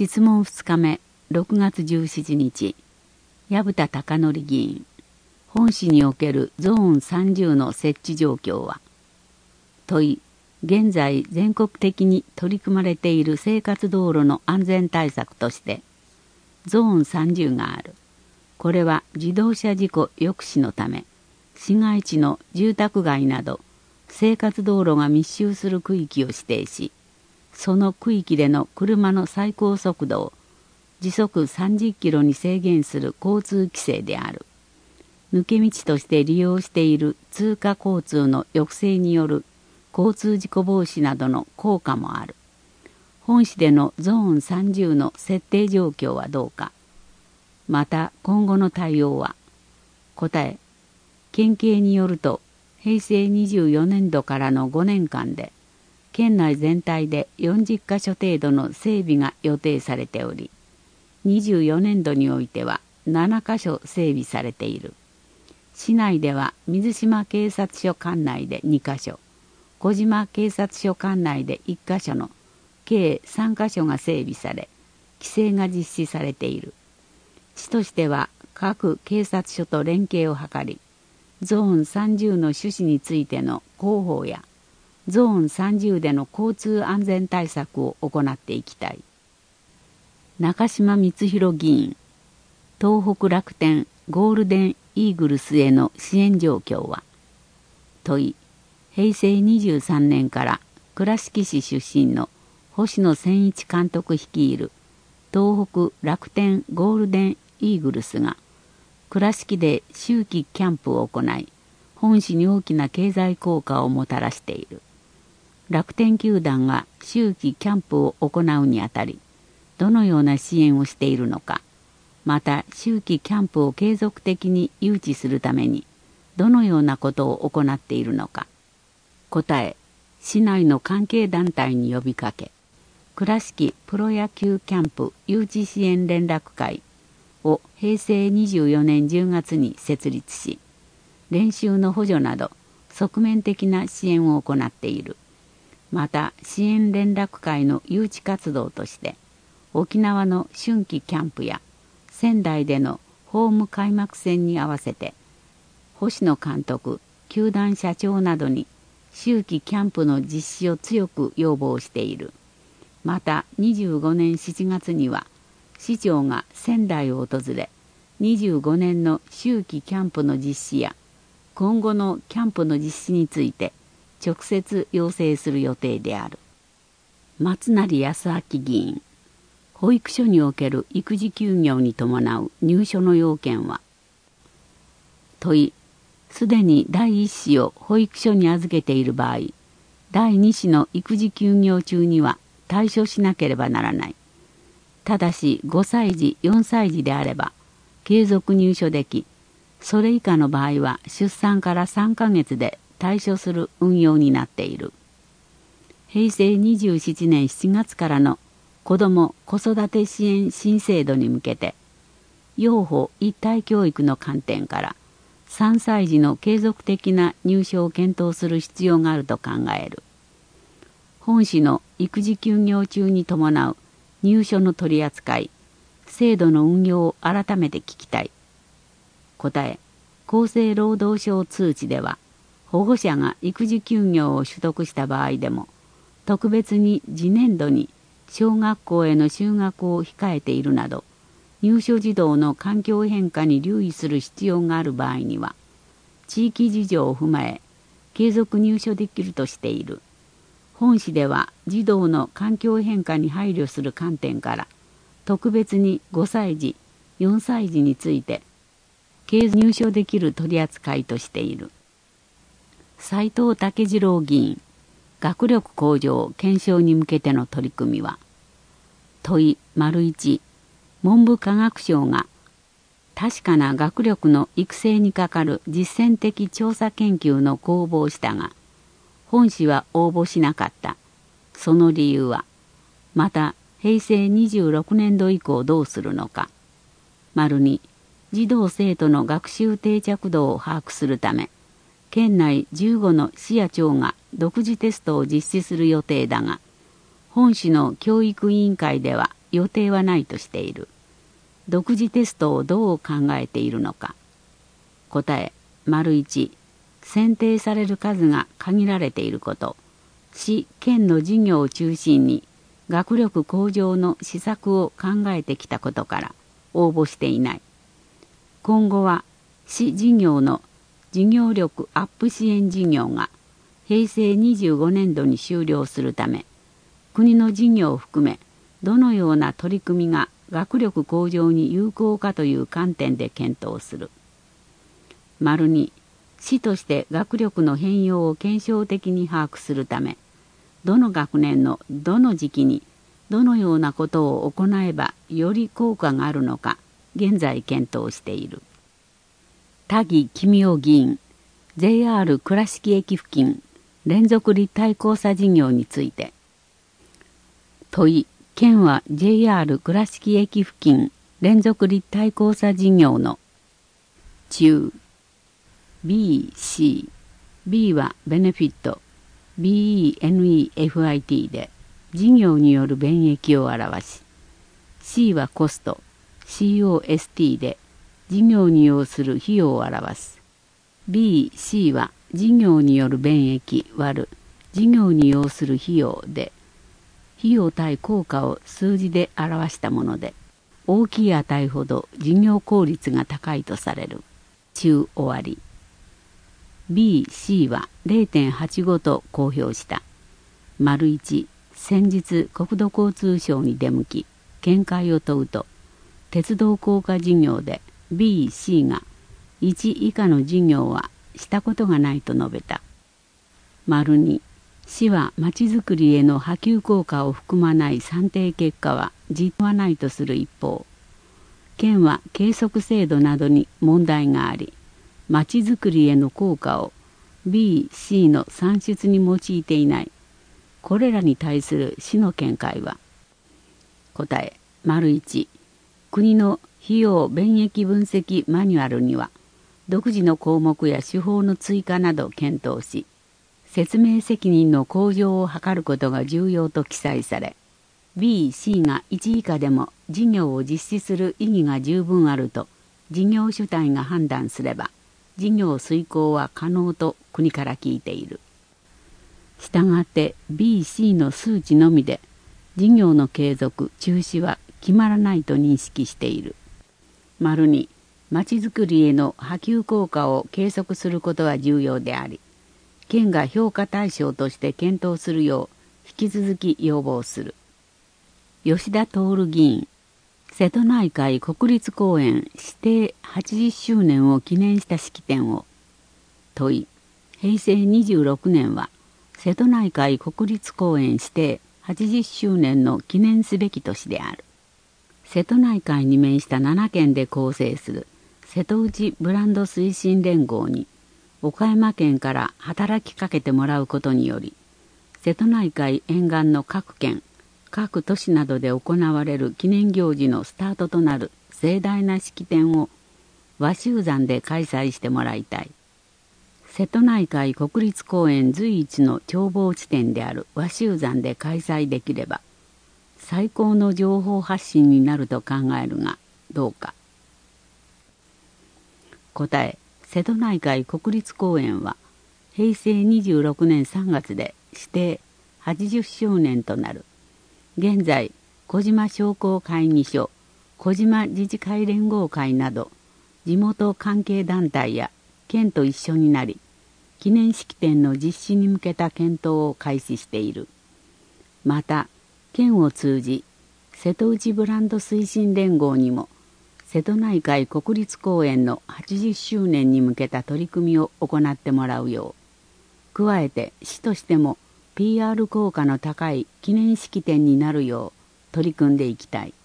質問2日目6月17日、薮田貴則議員。本市におけるゾーン30の設置状況は。問い、現在全国的に取り組まれている生活道路の安全対策として、ゾーン30がある。これは自動車事故抑止のため、市街地の住宅街など生活道路が密集する区域を指定し、その区域での車の最高速度を時速30キロに制限する交通規制である。抜け道として利用している通過交通の抑制による交通事故防止などの効果もある。本市でのゾーン30の設定状況はどうか。また今後の対応は。答え、県警によると平成24年度からの5年間で県内全体で40カ所程度の整備が予定されており、24年度においては7カ所整備されている。市内では水島警察署管内で2カ所、小島警察署管内で1カ所の計3カ所が整備され、規制が実施されている。市としては各警察署と連携を図り、ゾーン30の趣旨についての広報やゾーン30での交通安全対策を行っていきたい。中島光弘議員。東北楽天ゴールデンイーグルスへの支援状況は。問い、平成23年から倉敷市出身の星野千一監督率いる東北楽天ゴールデンイーグルスが倉敷で秋季キャンプを行い、本市に大きな経済効果をもたらしている。楽天球団が秋季キャンプを行うにあたり、どのような支援をしているのか、また秋季キャンプを継続的に誘致するためにどのようなことを行っているのか。答え、市内の関係団体に呼びかけ、倉敷プロ野球キャンプ誘致支援連絡会を平成24年10月に設立し、練習の補助など側面的な支援を行っている。また支援連絡会の誘致活動として沖縄の春季キャンプや仙台でのホーム開幕戦に合わせて星野監督、球団社長などに秋季キャンプの実施を強く要望している。また25年7月には市長が仙台を訪れ、25年の秋季キャンプの実施や今後のキャンプの実施について直接要請する予定である。松成康明議員。保育所における育児休業に伴う入所の要件は。問い、すでに第一子を保育所に預けている場合、第二子の育児休業中には退所しなければならない。ただし5歳児、4歳児であれば継続入所でき、それ以下の場合は出産から3ヶ月で退所する運用になっている。平成27年7月からの子ども・子育て支援新制度に向けて、幼保一体教育の観点から3歳児の継続的な入所を検討する必要があると考える。本市の育児休業中に伴う入所の取り扱い、制度の運用を改めて聞きたい。答え、厚生労働省通知では、保護者が育児休業を取得した場合でも、特別に次年度に小学校への就学を控えているなど、入所児童の環境変化に留意する必要がある場合には、地域事情を踏まえ、継続入所できるとしている。本市では児童の環境変化に配慮する観点から、特別に5歳児、4歳児について、継続入所できる取り扱いとしている。斉藤武次郎議員。学力向上検証に向けての取り組みは。問い1、文部科学省が確かな学力の育成にかかる実践的調査研究の公募をしたが、本市は応募しなかった。その理由は。また平成26年度以降どうするのか。2、児童生徒の学習定着度を把握するため、県内15の市や町が独自テストを実施する予定だが、本市の教育委員会では予定はないとしている。独自テストをどう考えているのか。答え、1、選定される数が限られていること。市、県の事業を中心に学力向上の施策を考えてきたことから応募していない。今後は市事業の事業力アップ支援事業が平成25年度に終了するため、国の事業を含めどのような取り組みが学力向上に有効かという観点で検討する。2、市として学力の変容を検証的に把握するため、どの学年のどの時期にどのようなことを行えばより効果があるのか現在検討している。田木公夫議員、JR 倉敷駅付近連続立体交差事業について。問い、県は JR 倉敷駅付近連続立体交差事業の中 B、C、B はベネフィット、BENEFIT で事業による便益を表し、C はコスト、COST で事業に要する費用を表す。B、C は事業による便益割る事業に要する費用で、費用対効果を数字で表したもので、大きい値ほど事業効率が高いとされる。中終わり。B、C は 0.85 と公表した。1、先日国土交通省に出向き、見解を問うと、鉄道高架事業で B、C が1以下の事業はしたことがないと述べた。2、市はまちづくりへの波及効果を含まない算定結果は実はないとする一方、県は計測制度などに問題があり、まちづくりへの効果を B、C の算出に用いていない。これらに対する市の見解は。答え、1、国の費用便益分析マニュアルには、独自の項目や手法の追加などを検討し、説明責任の向上を図ることが重要と記載され、B、C が1以下でも事業を実施する意義が十分あると事業主体が判断すれば、事業遂行は可能と国から聞いている。したがって B、C の数値のみで事業の継続・中止は決まらないと認識している。2、まちづくりへの波及効果を計測することは重要であり、県が評価対象として検討するよう引き続き要望する。吉田徹議員、瀬戸内海国立公園指定80周年を記念した式典を。問い、平成26年は瀬戸内海国立公園指定80周年の記念すべき年である。瀬戸内海に面した7県で構成する瀬戸内ブランド推進連合に岡山県から働きかけてもらうことにより、瀬戸内海沿岸の各県、各都市などで行われる記念行事のスタートとなる盛大な式典を和州山で開催してもらいたい。瀬戸内海国立公園随一の眺望地点である和州山で開催できれば、最高の情報発信になると考えるが、どうか。答え、瀬戸内海国立公園は平成26年3月で指定80周年となる。現在、小島商工会議所、小島自治会連合会など、地元関係団体や県と一緒になり、記念式典の実施に向けた検討を開始している。また、県を通じ、瀬戸内ブランド推進連合にも、瀬戸内海国立公園の80周年に向けた取り組みを行ってもらうよう、加えて市としても、PR 効果の高い記念式典になるよう取り組んでいきたい。